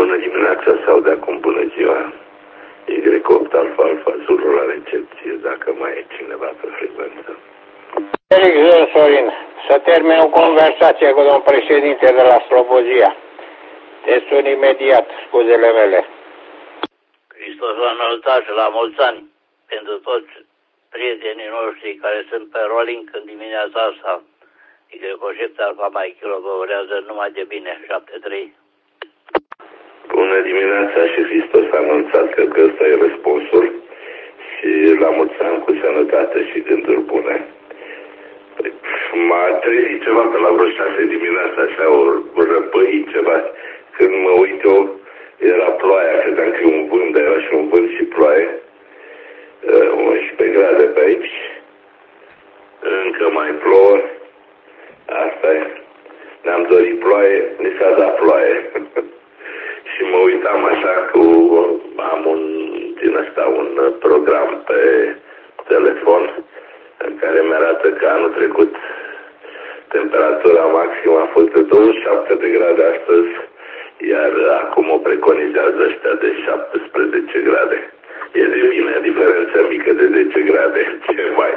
Bună dimineața sau de acum bună ziua. Y8 Alfa Alfa Zulu la recepție, dacă mai e cineva pe frecvență. Felix Sorin, să termin o conversație cu domnul președinte de la Slobozia. Te sun imediat, scuzele mele. Hristos a înălțat și la mulți ani pentru toți prietenii noștri care sunt pe rolling în dimineața asta. Y7 Alfa Mai Kilo vă urează numai de bine, 7-3. Bună dimineața și Hristos a anunțat, cred că ăsta e răspunsul. Și la mulți ani cu sănătate și gânduri bune. Păi, m-a trezit ceva pe la vreo 6 dimineața, așa, o răpăi ceva. Când mă uit eu, era ploaia, credeam că e un vânt, dar era și un vânt și ploaie. 11 grade pe aici. Încă mai plouă. Asta e. Ne-am dorit ploaie, ni s-a dat ploaie. Și mă uitam așa am un program pe telefon în care mi-arată că anul trecut temperatura maximă a fost de 27 de grade astăzi, iar acum o preconizează ăștia de 17 grade. E de bine, diferența mică de 10 grade. Ce mai?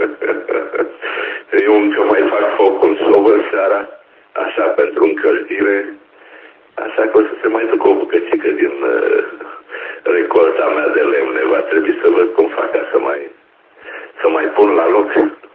Eu încă mai fac foc în sobă seara, așa pentru încălzire. Așa că o să se mai duc o bucățică din recolta mea de lemne. Va trebui să văd cum fac ca să mai pun la loc.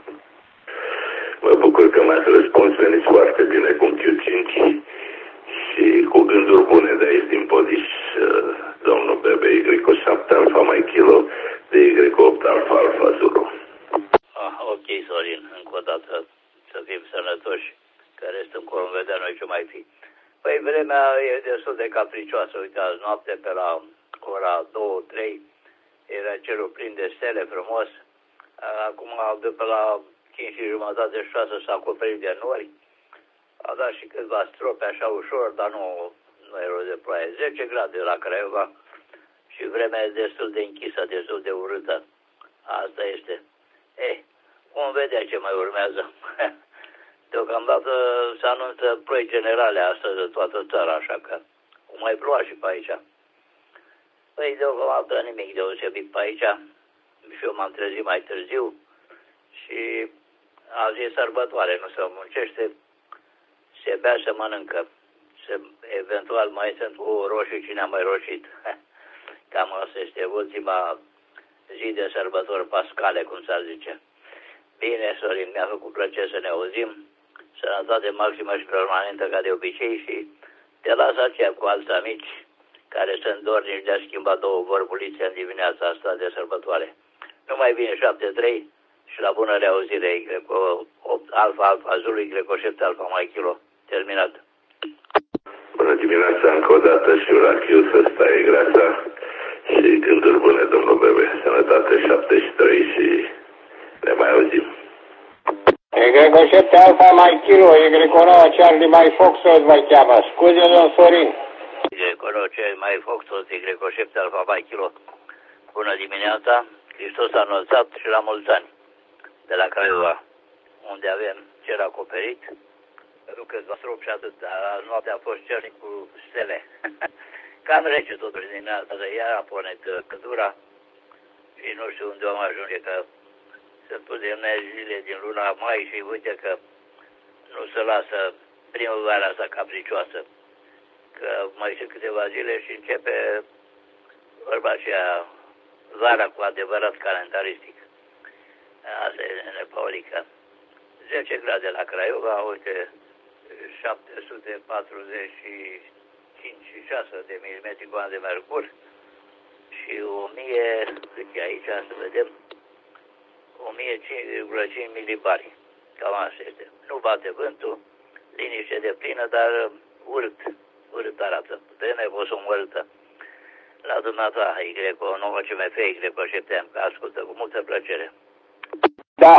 Mă bucur că m-ați răspuns, veniți foarte bine cu Q5 și cu gânduri bune de aici din Podiș, domnul Bebe, Y7 Alfa Mai Kilo, de Y8 Alfa Alfa Zulu. Ok, Sorin, încă o dată să fim sănătoși, că restul încolo în vedea noi ce mai fi. Păi vremea e destul de capricioasă. Uite, azi noapte pe la ora 2-3 era cerul plin de stele frumos. Acum de pe la 5:30-6 s-a acoperit de nori. A dat și câțiva stropi așa ușor, dar nu e rost de ploaie. 10 grade la Craiova și vremea e destul de închisă, destul de urâtă. Asta este. Vom vedea ce mai urmează. Deocamdată se anunță ploi generale astăzi de toată țara, așa că o mai ploua și pe aici. Păi deocamdată nimic deosebit pe aici. Și eu m-am trezit mai târziu și azi e sărbătoare, nu se muncește, se bea, se mănâncă. Eventual mai sunt ouă roșii, cine a mai roșit. Cam asta este ultima zi de sărbători pascale, cum s-ar zice. Bine, Sorin, mi-a făcut plăcere să ne auzim. Sănătate maximă și permanentă ca de obicei și te las aceea cu alți amici care sunt dornici de a schimba două vorbulițe în dimineața asta de sărbătoare. Numai bine, 7-3 și la bună reauzire, Y8 Alfa Alfa Zulu, Y7 Alfa Mai Kilo. Terminat. Bună dimineața încă o dată și urachiu să stai grața și gânduri bune, domnul Bebe. Sănătate 73 și ne mai auzim. Y7 Alfa Mai Kilo, Y9 Charlie Mai Foxtrot vă cheamă. Scuze, domn Sorin. Y9 Charlie Mai Foxtrot, Y7 Alfa Mai Kilo. Bună dimineața, Hristos a înălțat și la mulți ani. De la Craiova, unde avem cer acoperit. Nu câțiva stropi și atât, dar noaptea a fost cer cu stele. Cam rece totuși dimineața, iar a pornit căldura și nu știu unde vom ajunge, că sunt puține zile din luna mai și uite că nu se lasă primăvara asta capricioasă. Că mai sunt câteva zile și începe vorba aceea vara cu adevărat calendaristic. Asta e nepaolică. 10 grade la Craiova, uite, 745 de milimetri cu an de mercur și 1000, uite aici să vedem, 1005,5 milibari. Cam asta este. Nu bate vântul, liniște de plină, dar urât arată. Vremea o să urâtă. La dumneata, Y9 CMF, Y7, că ascultă cu multă plăcere. Da.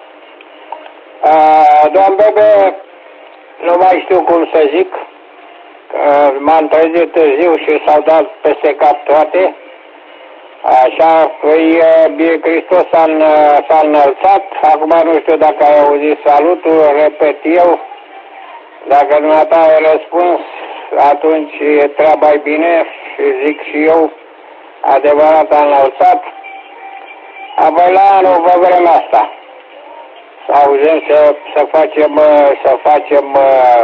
Domn Bebe, nu mai știu cum să zic. M-am trezit târziu și s-au dat peste cap toate. Așa, păi, Hristos s-a înălțat. Acum nu știu dacă ai auzit salutul, repet eu. Dacă dumneata ai răspuns, atunci treaba-i bine și zic și eu, adevărat înălțat. Apoi la anul pe vremea asta să auzim să facem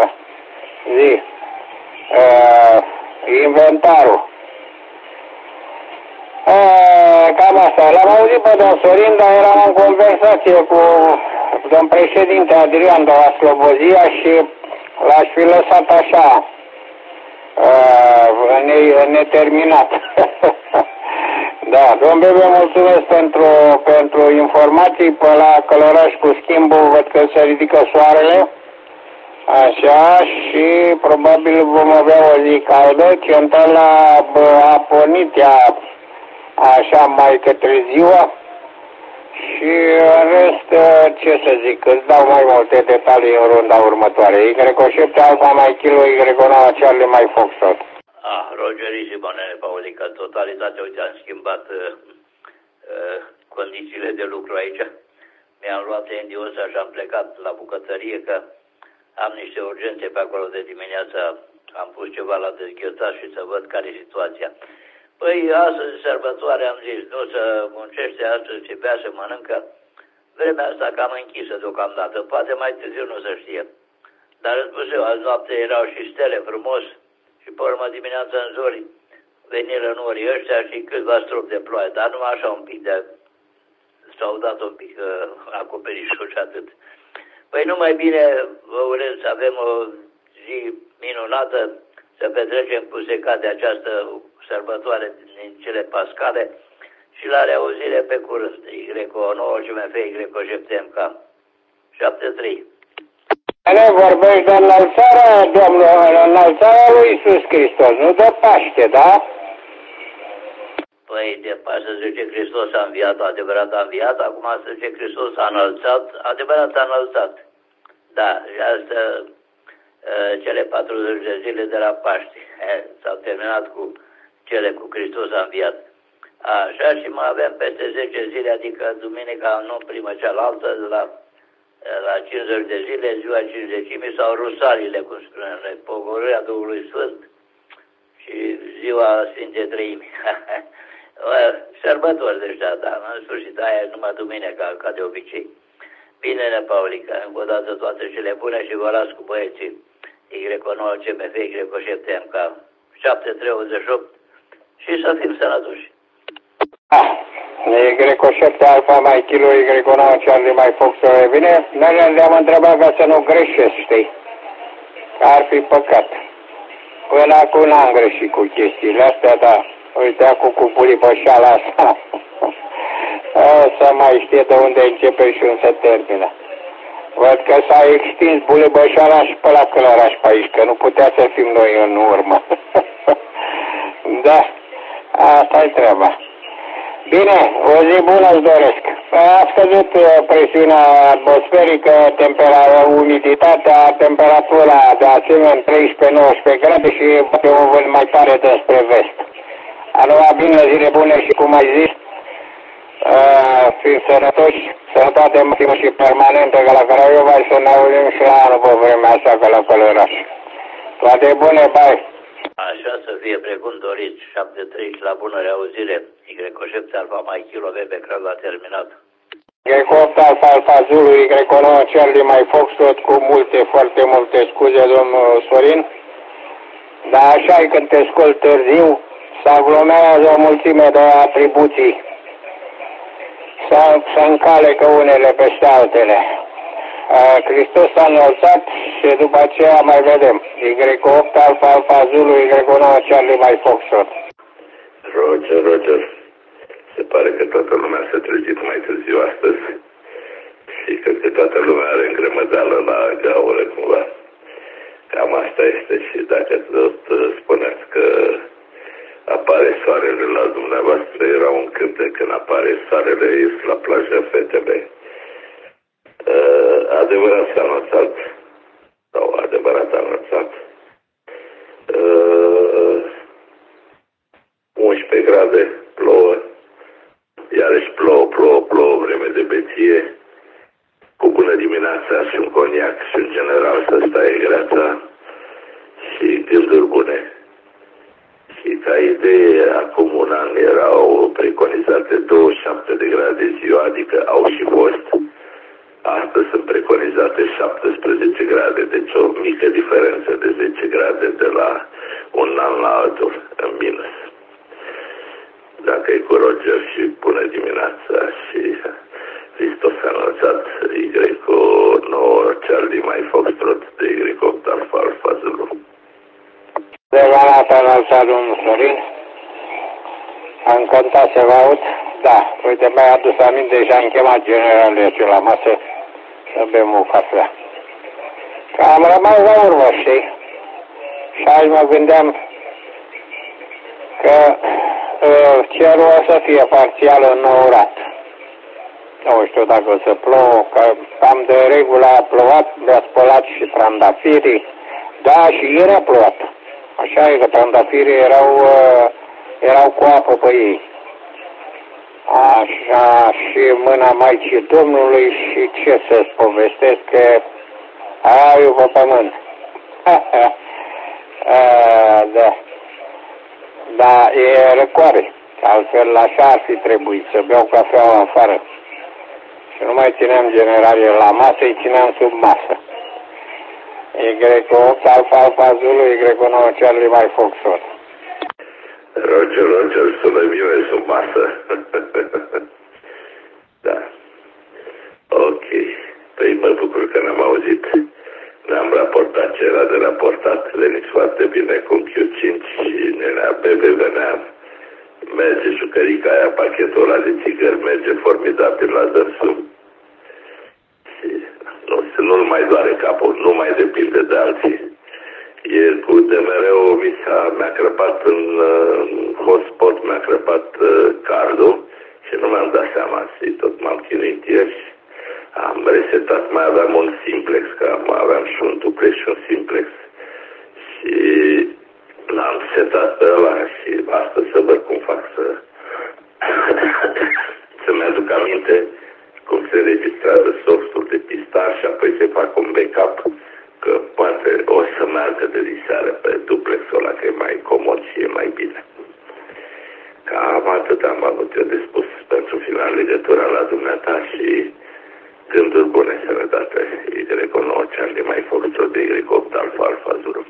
inventarul. Cam asta. L-am auzit pe domn Sorin, dar eram în conversație cu domn președinte Adrian de la Slobozia și l-aș fi lăsat așa, neterminat. Da, domn Bebe, mulțumesc pentru informații. Pe la Călăraș cu schimbul văd că se ridică soarele. Așa, și probabil vom avea o zi caldă. Centrala a pornit ea așa mai către ziua. Și în rest, ce să zic, îți dau mai multe detalii în runda următoare. Y7 Alfa mai Kilo, Y9 Charlie mai Foxtrot. Rogerisimo, nene Paulica, în totalitate, uite, am schimbat condițiile de lucru aici. Mi-am luat endiosa și am plecat la bucătărie, că am niște urgențe pe acolo de dimineață. Am pus ceva la dezghiotat și să văd care e situația. Păi, astăzi, sărbătoare, am zis, nu să muncește astăzi, ce bea, să mănâncă. Vremea asta cam închisă deocamdată, poate mai târziu nu se știe. Dar îți spus eu, azi noapte erau și stele frumos și pe urmă dimineața în zori veniră norii ăștia și câțiva stropi de ploaie, dar numai așa un pic de... s-au dat un pic acoperișul și atât. Păi numai bine, vă urez să avem o zi minunată, să petrecem cu secat de această sărbătoare din cele pascale și la reauzire pe curând. Y9, CMF, Y7MK 73. Ne vorbești de înălțarea, domnul, înălțarea lui Iisus Hristos, nu de Paște, da? Păi de Paște zice Hristos a înviat, adevărat a înviat, acum se zice Hristos a înălțat, adevărat a înălțat. Da, și asta, cele 40 de zile de la Paște, s-au terminat cu cele cu Hristos a înviat. Așa, și mai avem peste 10 zile, adică duminica, nu primă cealaltă, la 50 de zile, ziua 50-imii sau rusalile, cum spune, pogorârea Duhului Sfânt și ziua Sfinte Treimi. Sărbători de ăștia, dar în sfârșit aia e numai duminica, ca de obicei. Bine, Paulica, încă o dată toate cele bune și vă las cu băieții Y9 CMF, Y7 MK 7388 și să fim sănătoși. Y7 Alfa mai Kilo, Y9 Charlie mai Fox, bine? Noi le-am întrebat ca să nu greșesc, știi? Că ar fi păcat. Până acum n-am greșit cu chestiile astea, dar uite acum cu pulipășala asta. Să mai știe de unde începe și unde se termină. Văd că s-a extins bulibășala și pe la Călăraș pe aici, că nu putea să fim noi în urmă. Da, asta-i treaba. Bine, o zi bună îți doresc. A scăzut presiunea atmosferică, umiditatea, temperatura de asemenea 13-19 grade și poate o vânt mai tare despre vest. Aloha, bine, zile bune și cum ai zis, fiind sănătoși, sănătate maximă și permanentă ca la Craiova și să ne auzim și la anul pe vremea asta ca la Călăraș. Toate bune, bai! Așa să fie precum doriți, 73 la bună reauzire, Y7 Alfa mai Kilo, Bebe Craiova terminat. Y8 Alfa Zulu, Y9 Charlie mai Foxtrot, cu foarte multe scuze, domnul Sorin. Dar așa e când te scoli târziu, se aglomerează o mulțime de atribuții. Se încalecă unele peste altele. Hristos a înălțat și după aceea mai vedem. Y8 Alfa Zulu, Y9 Charlie mai Foxtrot. Roger. Se pare că toată lumea s-a trezit mai târziu astăzi și cred că toată lumea are îngrămădeală la gaură cumva. Cam asta este și dacă tot spuneți că apare soarele la dumneavoastră, era un cântec când apare soarele, ies la plajă fetele. Adevărat s-a anunțat, sau adevărat anunțat, 11 grade, plouă, iarăși plouă, vreme de beție, cu bună dimineața și un coniac și în general să stai greața și gândul gânduri bune. Și ca idee, acum un an erau preconizate 27 de grade ziua, adică au și fost. Astăzi sunt preconizate 17 grade, deci o mică diferență de 10 grade de la un an la altul, în minus. Dacă e cu Roger și bună dimineața și Hristos a înălțat Y-9 Charlie mai Foxtrot de Y8 Alfa Alfa Zulu. De la înălțat domnul Sorin. Am cântat să vă aud. Da, uite, mi-a adus aminte și am chemat generalul la masă să bem o cafea. Că am rămas la urmă, știi? Și azi mă gândeam că cerul o să fie parțial înourat. Nu știu dacă o să plouă, că cam de regulă a plouat, mi-a spălat și trandafirii. Da, și ieri a plouat. Așa e că trandafirii erau cu apă pe ei. Așa, și mâna Maicii Domnului și ce să-ți povestesc, că aiu pe pământ. Da. Da, e răcoare. Altfel așa ar fi trebuit, să beau cafeaua afară. Și nu mai țineam generale la masă, îi țineam sub masă. Y8 Alfa Alfa Zulu, Y9 Charlie mai Foxtrot. Roger, sună bine sub masă. Da. Ok. Păi mă bucur că n-am auzit. Ne-am raportat ce era de raportat. Veniți foarte bine cu Q5 și nenea Bebe venea. Merge jucărica aia, pachetul ăla de țigări, merge formidabil la dânsul. Și nu-l mai doare capul, nu mai depinde de alții. Ieri cu DMR-ul mi-a crăpat în hotspot, mi-a crăpat cardul și nu mi-am dat seama și tot m-am chinuit ieri. Am resetat, mai aveam un simplex, că aveam și un duplex și un simplex. Și l-am setat pe ăla și astăzi să văd cum fac să-mi aduc aminte cum se registrează softul de pistar și apoi se fac un backup, că poate o să meargă de diseară pe duplexul ăla, că e mai comod și e mai bine. Cam atât am avut eu de spus pentru final legătura la dumneata și gânduri bune, sănătate. Y9 Charlie mai Foxtrot de Y8 Alfa Alfa Zulu.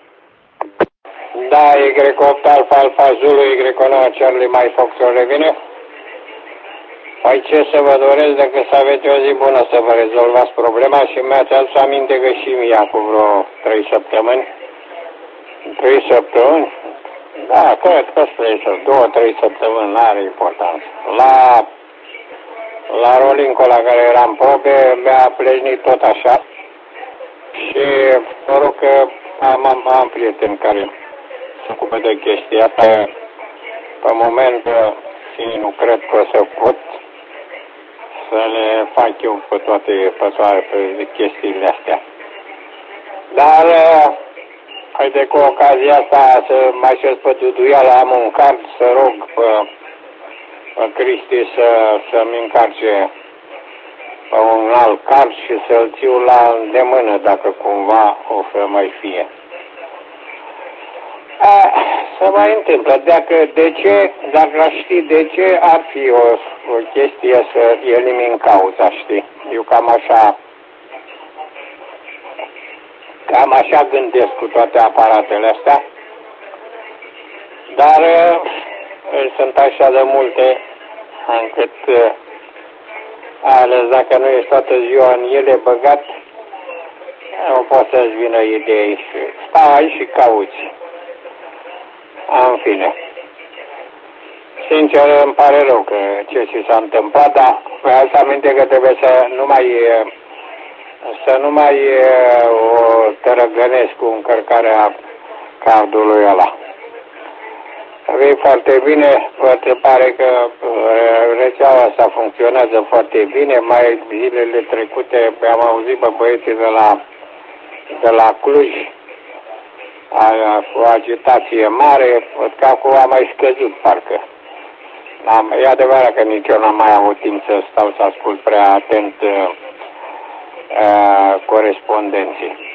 Da, Y8 Alfa Alfa Zulu, Y9 Charlie mai Foxtrot revine. Păi ce să vă doresc decât să aveți o zi bună, să vă rezolvați problema și mi-ați adus aminte că și mie acum vreo 3 săptămâni. 3 săptămâni? Da, cred că 2-3 săptămâni, n-are importanță. La Rolinco, la care eram probe, mi-a plejnit tot așa. Și noroc că am prieteni care se ocupă de chestia asta. Pe moment, și nu cred că o să pot să le fac eu pe toate chestiile astea. Dar, haide cu ocazia asta să mai șez pe Duduiala, am un card, să rog pe Cristi să-mi încarce pe un alt card și să-l țiu la îndemână, dacă cumva o să mai fie. Se mai întâmplă. Dacă aș ști de ce, ar fi o chestie să elimin cauza, știi? Eu cam așa gândesc cu toate aparatele astea. Dar sunt așa de multe încât, ales dacă nu ești toată ziua în ele băgat, nu poți să-ți vină idei și stai și cauți. În fine. Sincer, îmi pare rău că ce ți s-a întâmplat, dar mi-am aminte că trebuie să nu mai o tărăgănesc cu încărcarea cardului ăla. Vei foarte bine, se pare că rețeaua asta funcționează foarte bine. Mai zilele trecute am auzit pe băieții de la Cluj, cu agitație mare, că acum a mai scăzut parcă. E adevărat că nici eu n-am mai avut timp să stau să ascult prea atent corespondenții.